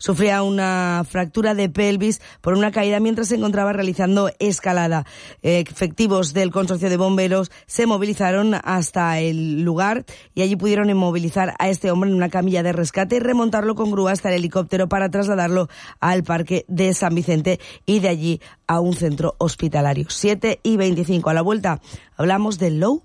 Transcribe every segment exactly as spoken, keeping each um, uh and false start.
Sufría una fractura de pelvis por una caída mientras se encontraba realizando escalada. Efectivos del consorcio de bomberos se movilizaron hasta el lugar y allí pudieron inmovilizar a este hombre en una camilla de rescate y remontarlo con grúa hasta el helicóptero para trasladarlo al parque de San Vicente y de allí a un centro hospitalario. siete y veinticinco. A la vuelta hablamos del Low.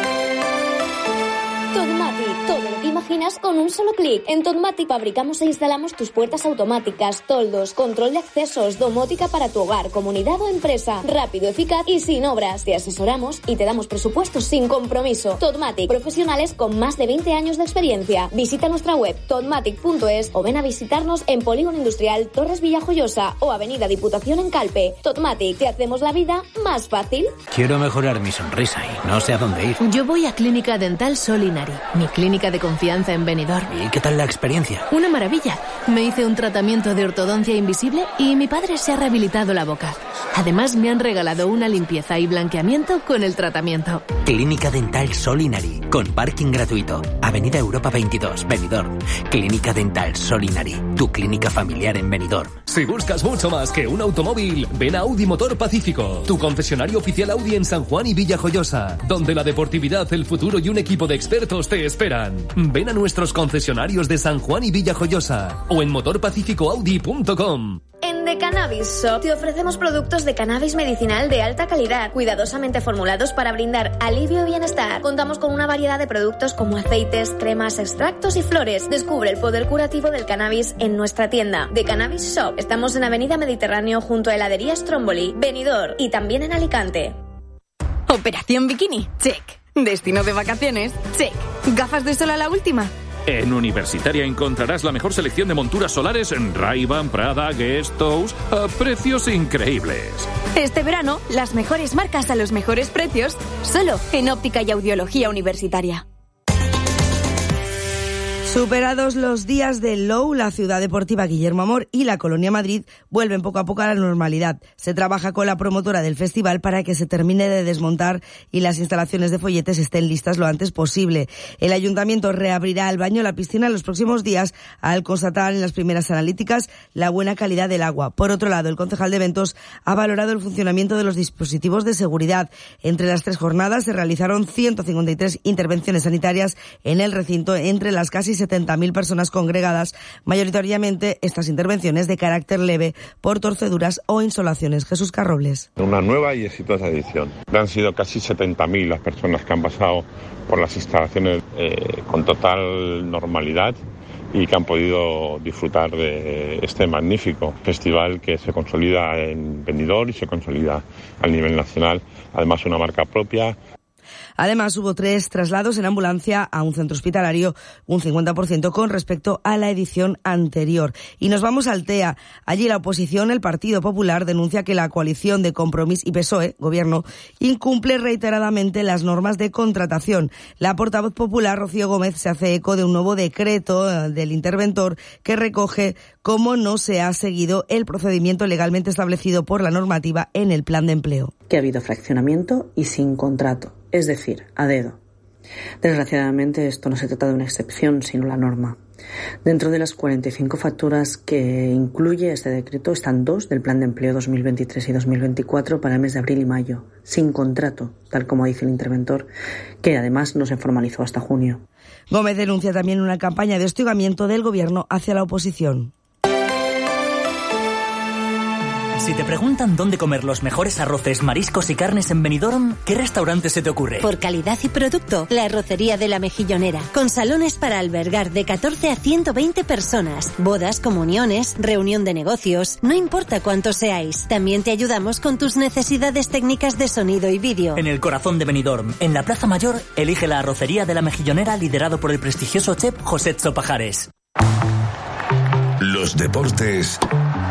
Totmatic, todo lo que imaginas con un solo clic. En Totmatic fabricamos e instalamos tus puertas automáticas, toldos, control de accesos, domótica para tu hogar, comunidad o empresa. Rápido, eficaz y sin obras. Te asesoramos y te damos presupuestos sin compromiso. Totmatic, profesionales con más de veinte años de experiencia. Visita nuestra web totmatic punto es o ven a visitarnos en Polígono Industrial Torres Villajoyosa o Avenida Diputación en Calpe. Totmatic, te hacemos la vida más fácil. Quiero mejorar mi sonrisa y no sé a dónde ir. Yo voy a Clínica Dental Solinari, mi clínica de confianza en Benidorm. ¿Y qué tal la experiencia? Una maravilla. Me hice un tratamiento de ortodoncia invisible y mi padre se ha rehabilitado la boca. Además, me han regalado una limpieza y blanqueamiento con el tratamiento. Clínica Dental Solinari, con parking gratuito. Avenida Europa veintidós, Benidorm. Clínica Dental Solinari, tu clínica familiar en Benidorm. Si buscas mucho más que un automóvil, ven a Audi Motor Pacífico, tu concesionario oficial Audi en San Juan y Villajoyosa, donde la deportividad, el futuro y un equipo de expertos te esperan. Ven a nuestros concesionarios de San Juan y Villajoyosa o en motor pacífico audi punto com. En The Cannabis Shop te ofrecemos productos de cannabis medicinal de alta calidad, cuidadosamente formulados para brindar alivio y bienestar. Contamos con una variedad de productos como aceites, cremas, extractos y flores. Descubre el poder curativo del cannabis en nuestra tienda, The Cannabis Shop. Estamos en Avenida Mediterráneo junto a Heladería Stromboli, Benidorm y también en Alicante. Operación Bikini, check. Destino de vacaciones, check. ¿Gafas de sol a la última? En Universitaria encontrarás la mejor selección de monturas solares en Ray-Ban, Prada, Guess, Tous, a precios increíbles. Este verano, las mejores marcas a los mejores precios, solo en Óptica y Audiología Universitaria. Superados los días del Low, la Ciudad Deportiva Guillermo Amor y la Colonia Madrid vuelven poco a poco a la normalidad. Se trabaja con la promotora del festival para que se termine de desmontar y las instalaciones de folletes estén listas lo antes posible. El ayuntamiento reabrirá el baño y la piscina en los próximos días al constatar en las primeras analíticas la buena calidad del agua. Por otro lado, el concejal de eventos ha valorado el funcionamiento de los dispositivos de seguridad. Entre las tres jornadas se realizaron ciento cincuenta y tres intervenciones sanitarias en el recinto entre las casi setenta mil personas congregadas, mayoritariamente estas intervenciones de carácter leve por torceduras o insolaciones. Jesús Carrobles. Una nueva y exitosa edición. Han sido casi setenta mil las personas que han pasado por las instalaciones eh, con total normalidad y que han podido disfrutar de este magnífico festival que se consolida en Benidorm y se consolida a nivel nacional. Además, una marca propia. Además, hubo tres traslados en ambulancia a un centro hospitalario, un cincuenta por ciento con respecto a la edición anterior. Y nos vamos al T E A. Allí la oposición, el Partido Popular, denuncia que la coalición de Compromís y P S O E, gobierno, incumple reiteradamente las normas de contratación. La portavoz popular, Rocío Gómez, se hace eco de un nuevo decreto del interventor que recoge cómo no se ha seguido el procedimiento legalmente establecido por la normativa en el plan de empleo. Que ha habido fraccionamiento y sin contrato. Es decir, a dedo. Desgraciadamente esto no se trata de una excepción, sino la norma. Dentro de las cuarenta y cinco facturas que incluye este decreto están dos del Plan de Empleo dos mil veintitrés y dos mil veinticuatro para el mes de abril y mayo, sin contrato, tal como dice el interventor, que además no se formalizó hasta junio. Gómez denuncia también una campaña de hostigamiento del gobierno hacia la oposición. Si te preguntan dónde comer los mejores arroces, mariscos y carnes en Benidorm, ¿qué restaurante se te ocurre? Por calidad y producto, la Arrocería de la Mejillonera, con salones para albergar de catorce a ciento veinte personas, bodas, comuniones, reunión de negocios, no importa cuántos seáis. También te ayudamos con tus necesidades técnicas de sonido y vídeo. En el corazón de Benidorm, en la Plaza Mayor, elige la Arrocería de la Mejillonera, liderado por el prestigioso chef José Pajares. Los deportes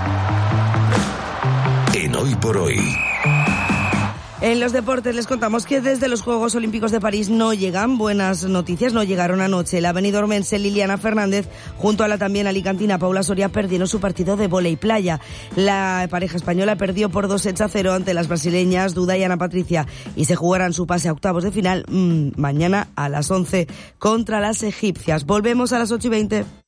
en Hoy por Hoy. En los deportes les contamos que desde los Juegos Olímpicos de París no llegan buenas noticias, no llegaron anoche. La benidormense Liliana Fernández junto a la también alicantina Paula Soria perdieron su partido de vóley playa. La pareja española perdió por dos sets a cero ante las brasileñas Duda y Ana Patricia y se jugarán su pase a octavos de final mmm, mañana a las once contra las egipcias. Volvemos a las ocho y veinte.